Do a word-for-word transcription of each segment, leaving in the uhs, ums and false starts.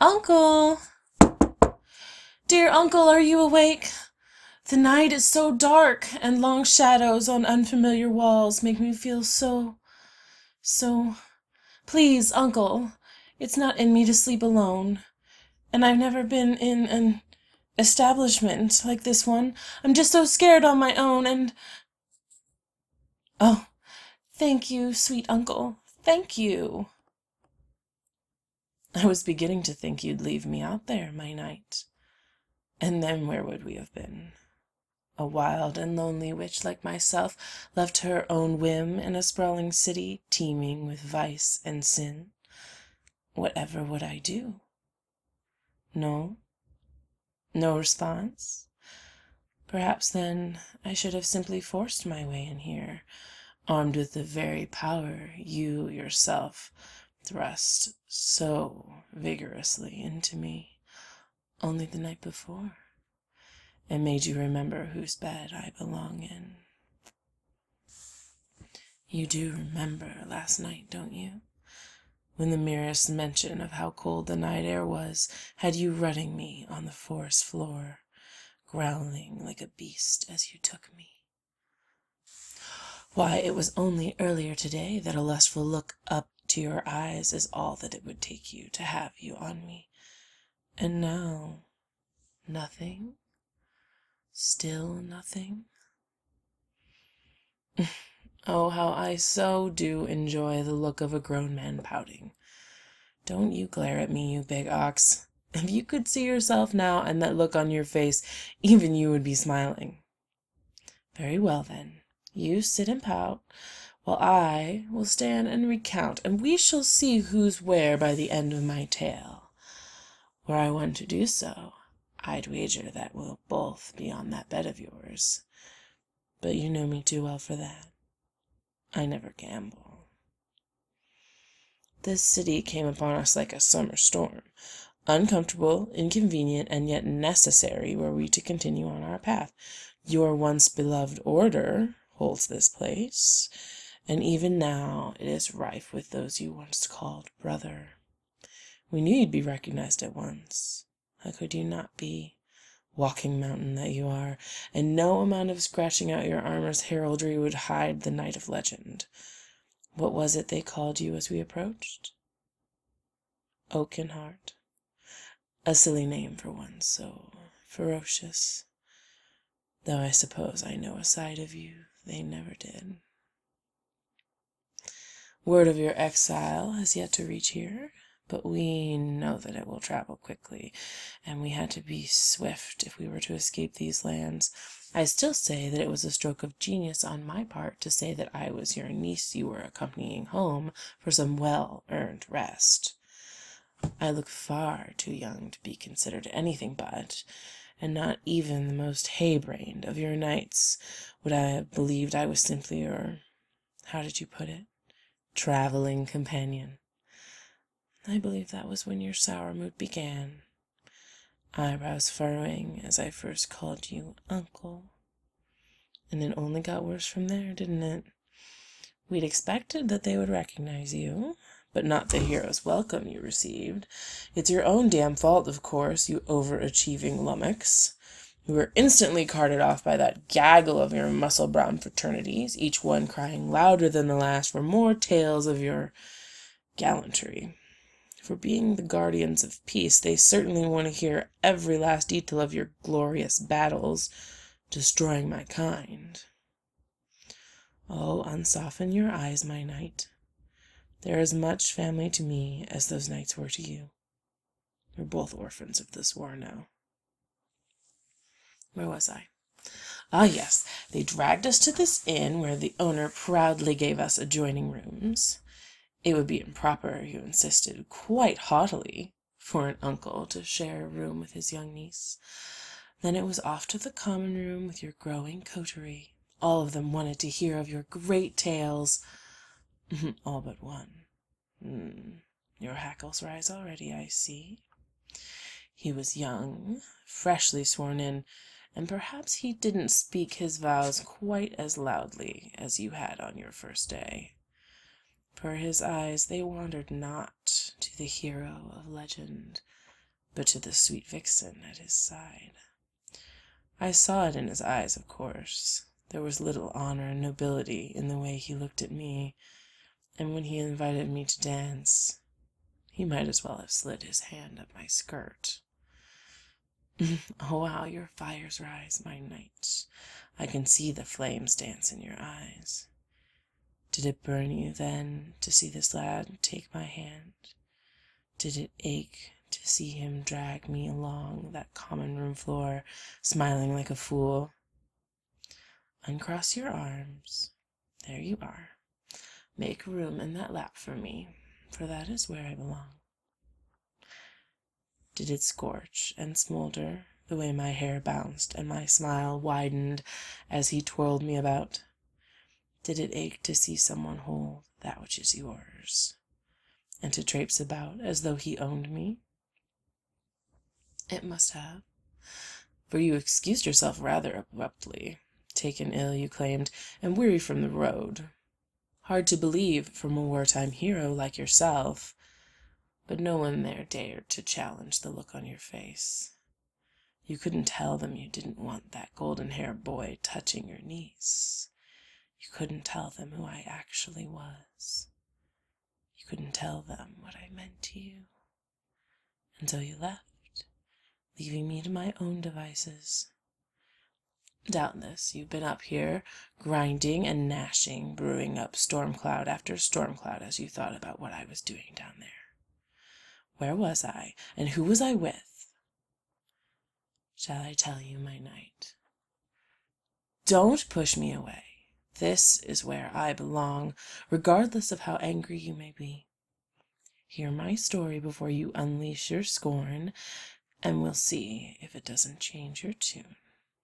Uncle! Dear uncle, are you awake? The night is so dark, and long shadows on unfamiliar walls make me feel so, so... Please, uncle, it's not in me to sleep alone, and I've never been in an establishment like this one. I'm just so scared on my own, and... Oh, thank you, sweet uncle, thank you. I was beginning to think you'd leave me out there, my knight. And then where would we have been? A wild and lonely witch like myself, left to her own whim in a sprawling city teeming with vice and sin. Whatever would I do? No? No response? Perhaps then I should have simply forced my way in here, armed with the very power you yourself thrust so vigorously into me only the night before, and made you remember whose bed I belong in. You do remember last night, don't you? When the merest mention of how cold the night air was had you running me on the forest floor, growling like a beast as you took me. Why, it was only earlier today that a lustful look up to your eyes is all that it would take you to have you on me. And now, nothing? Still nothing? Oh, how I so do enjoy the look of a grown man pouting. Don't you glare at me, you big ox. If you could see yourself now and that look on your face, even you would be smiling. Very well, then. You sit and pout, while I will stand and recount, and we shall see who's where by the end of my tale. Were I one to do so, I'd wager that we'll both be on that bed of yours. But you know me too well for that. I never gamble. This city came upon us like a summer storm, uncomfortable, inconvenient, and yet necessary were we to continue on our path. Your once beloved order holds this place, and even now it is rife with those you once called brother. We knew you'd be recognized at once. How could you not be? Walking mountain that you are, and no amount of scratching out your armor's heraldry would hide the knight of legend. What was it they called you as we approached? Oakenheart. A silly name for one so ferocious. Though I suppose I know a side of you they never did. Word of your exile has yet to reach here, but we know that it will travel quickly, and we had to be swift if we were to escape these lands. I still say that it was a stroke of genius on my part to say that I was your niece you were accompanying home for some well-earned rest. I look far too young to be considered anything but, and not even the most hay-brained of your knights would I have believed I was simply your, how did you put it, traveling companion. I believe that was when your sour mood began, eyebrows furrowing as I first called you uncle. And it only got worse from there, didn't it? We'd expected that they would recognize you, but not the hero's welcome you received. It's your own damn fault, of course, you overachieving lummox. We were instantly carted off by that gaggle of your muscle-brown fraternities, each one crying louder than the last for more tales of your gallantry. For being the guardians of peace, they certainly want to hear every last detail of your glorious battles, destroying my kind. Oh, unsoften your eyes, my knight. They're as much family to me as those knights were to you. We're both orphans of this war now. Where was I? Ah, yes, they dragged us to this inn where the owner proudly gave us adjoining rooms. It would be improper, you insisted, quite haughtily, for an uncle to share a room with his young niece. Then it was off to the common room with your growing coterie. All of them wanted to hear of your great tales. All but one. Mm, your hackles rise already, I see. He was young, freshly sworn in, and perhaps he didn't speak his vows quite as loudly as you had on your first day. For his eyes, they wandered not to the hero of legend, but to the sweet vixen at his side. I saw it in his eyes, of course. There was little honor and nobility in the way he looked at me, and when he invited me to dance, he might as well have slid his hand up my skirt. Oh, how your fires rise, my knight. I can see the flames dance in your eyes. Did it burn you, then, to see this lad take my hand? Did it ache to see him drag me along that common room floor, smiling like a fool? Uncross your arms. There you are. Make room in that lap for me, for that is where I belong. Did it scorch and smolder the way my hair bounced and my smile widened as he twirled me about? Did it ache to see someone hold that which is yours, and to traipse about as though he owned me? It must have, for you excused yourself rather abruptly, taken ill, you claimed, and weary from the road. Hard to believe from a wartime hero like yourself, but no one there dared to challenge the look on your face. You couldn't tell them you didn't want that golden-haired boy touching your niece. You couldn't tell them who I actually was. You couldn't tell them what I meant to you, until you left, leaving me to my own devices. Doubtless you've been up here, grinding and gnashing, brewing up storm cloud after storm cloud as you thought about what I was doing down there. Where was I, and who was I with? Shall I tell you, my knight? Don't push me away. This is where I belong, regardless of how angry you may be. Hear my story before you unleash your scorn, and we'll see if it doesn't change your tune.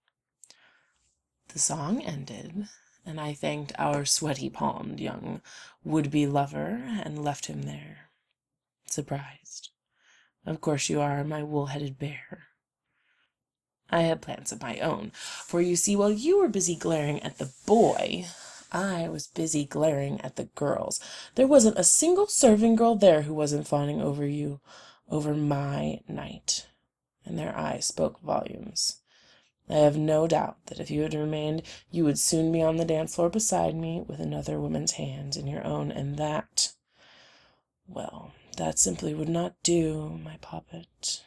The song ended, and I thanked our sweaty-palmed young would-be lover and left him there, surprised. Of course you are, my wool-headed bear. I had plans of my own, for you see, while you were busy glaring at the boy, I was busy glaring at the girls. There wasn't a single serving girl there who wasn't fawning over you, over my knight, and their eyes spoke volumes. I have no doubt that if you had remained, you would soon be on the dance floor beside me with another woman's hands in your own, and that, well, that simply would not do, my poppet.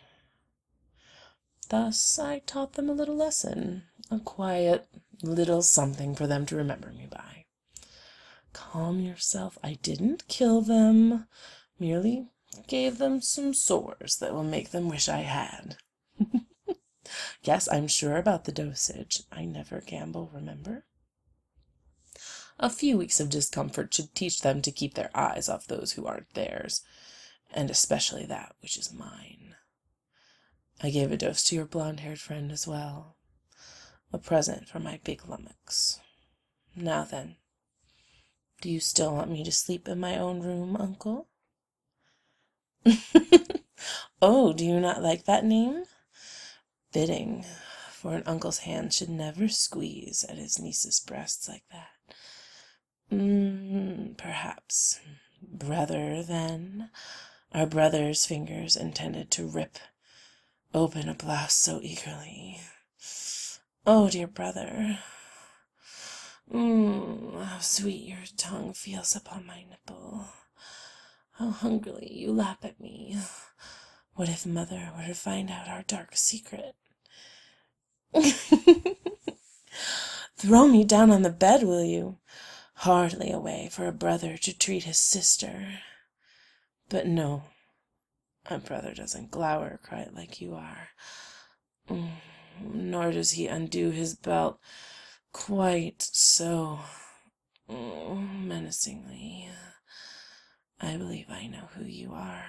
Thus I taught them a little lesson, a quiet little something for them to remember me by. Calm yourself. I didn't kill them, merely gave them some sores that will make them wish I had. Yes, I'm sure about the dosage. I never gamble, remember? A few weeks of discomfort should teach them to keep their eyes off those who aren't theirs, and especially that which is mine. I gave a dose to your blonde-haired friend as well, a present for my big lummox. Now then, do you still want me to sleep in my own room, uncle? Oh, do you not like that name? Fitting, for an uncle's hand should never squeeze at his niece's breasts like that. Mm, perhaps. Brother, then? Our brother's fingers intended to rip open a blouse so eagerly. Oh, dear brother. Mmm, how sweet your tongue feels upon my nipple. How hungrily you lap at me. What if mother were to find out our dark secret? Throw me down on the bed, will you? Hardly a way for a brother to treat his sister. But no, a brother doesn't glower quite like you are. Mm, nor does he undo his belt quite so mm, menacingly. I believe I know who you are.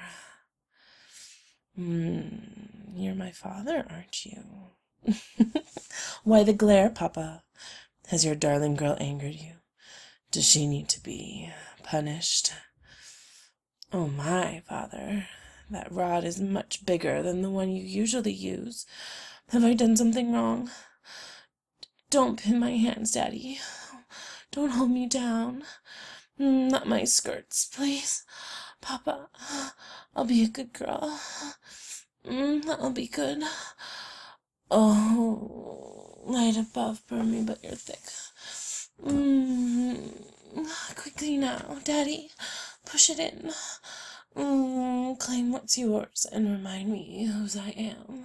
Mm, you're my father, aren't you? Why the glare, Papa? Has your darling girl angered you? Does she need to be punished? Oh, my father, that rod is much bigger than the one you usually use. Have I done something wrong? Don't pin my hands, Daddy. Don't hold me down. Not my skirts, please. Papa, I'll be a good girl. Mm, that'll be good. Oh, light above, burn me, but you're thick. Mm, quickly now, Daddy, push it in. Mm, claim what's yours and remind me whose I am.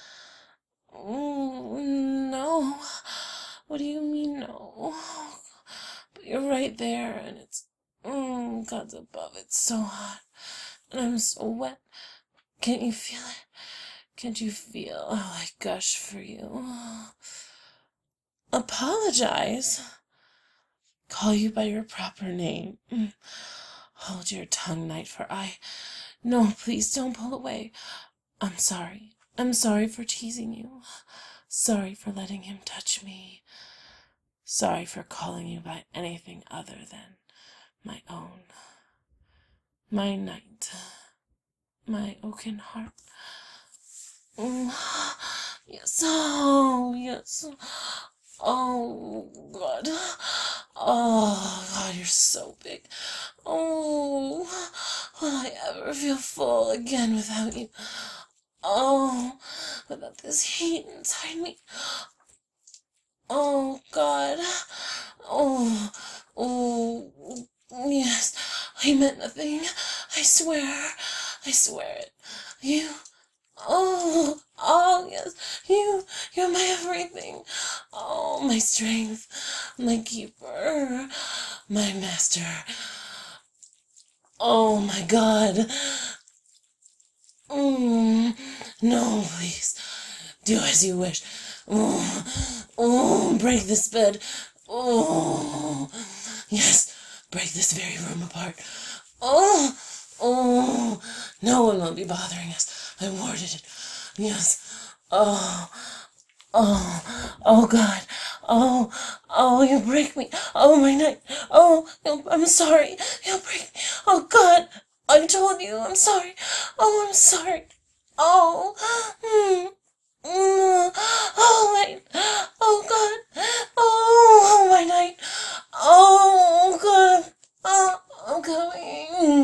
Mm, no. What do you mean, no? But you're right there, and it's, mm, God's above, it's so hot, and I'm so wet. Can't you feel it? Can't you feel how I gush for you? Apologize? Call you by your proper name. Mm. Hold your tongue, Knight, for I... No, please don't pull away. I'm sorry. I'm sorry for teasing you. Sorry for letting him touch me. Sorry for calling you by anything other than my own. My Knight. My oaken heart. Mm. Yes, oh, yes. Oh, God. Oh, God, you're so big. Oh, will I ever feel full again without you? Oh, without this heat inside me. Oh, God. Oh, oh, yes. I meant nothing. I swear. I swear it. You... Oh, oh, yes, you, you're my everything. Oh, my strength, my keeper, my master. Oh, my God. Mm, no, please, do as you wish. Oh, oh, break this bed. Oh, yes, break this very room apart. Oh, oh, no one will be bothering us. I warded it. Yes. Oh, oh, oh, God. Oh, oh, you break me. Oh, my neck. Oh, I'm sorry. You break me. Oh, God. I told you. I'm sorry. Oh, I'm sorry. Oh, mm, mm, oh, my, oh, God. Oh, my night. Oh, God. Oh, I'm coming.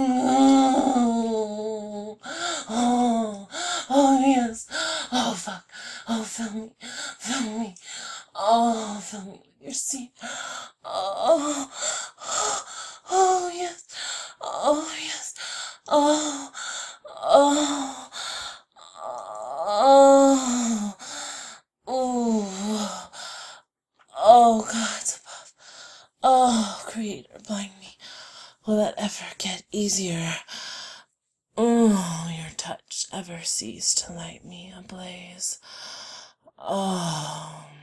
Oh, oh, oh, yes. Oh, fuck. Oh, fill me. Fill me. Oh, fill me with your seed. Oh, oh, oh, yes. Oh, yes. Oh, oh, oh, oh, oh, God's above. Oh, Creator, blind me. Will that ever get easier? Oh, your touch ever cease to light me ablaze? Oh,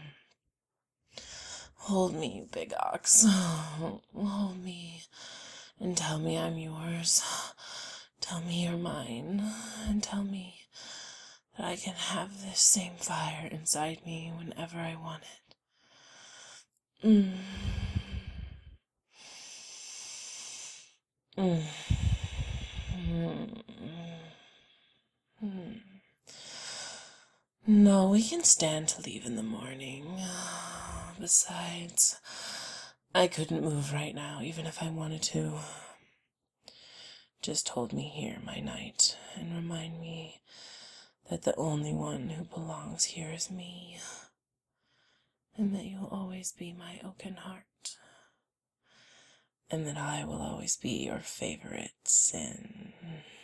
hold me, you big ox. Hold me and tell me I'm yours. Tell me you're mine, and tell me that I can have this same fire inside me whenever I want it. Mm. Mm. Mm. Mm. No, we can stand to leave in the morning. Besides, I couldn't move right now, even if I wanted to. Just hold me here, my knight, and remind me that the only one who belongs here is me, and that you'll always be my oaken heart, and that I will always be your favorite sin.